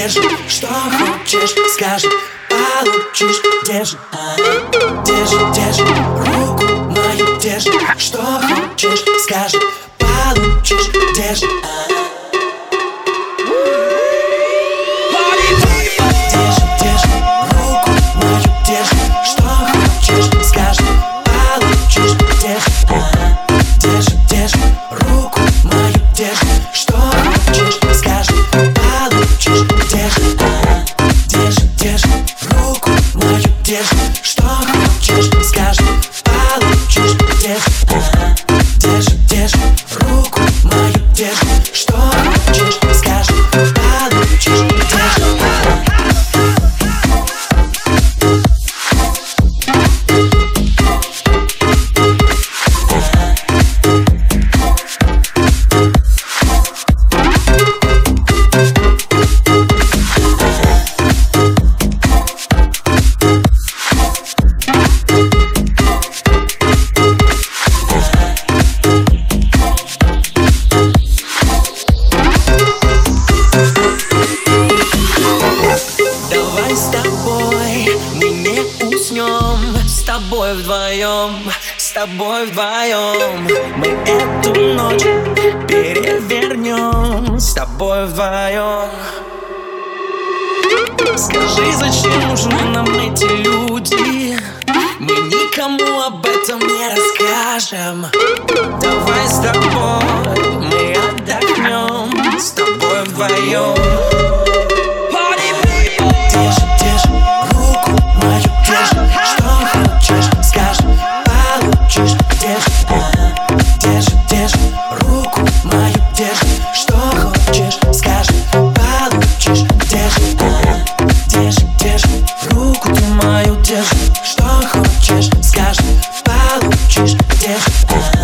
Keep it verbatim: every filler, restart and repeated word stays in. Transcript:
держи, что хочешь, скажи, получишь. Держи, держи, держи, руку мою держи, что хочешь, скажи, получишь. Держи. Что хочешь, скажи, получишь. Держи, держи, держи, руку мою держи. Что хочешь, скажи, получишь. С тобой вдвоем, с тобой вдвоем мы эту ночь перевернем. С тобой вдвоем. Скажи, зачем нужны нам эти люди? Мы никому об этом не расскажем. Давай с тобой мы отдохнем. С тобой вдвоем. Что хочешь, скажи, получишь. Держи.